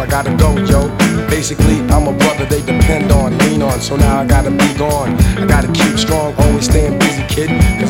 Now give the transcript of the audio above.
gotta go, yo. Basically, I'm a brother they depend on, lean on, so now I gotta be gone. I gotta keep strong, always staying busy, kid.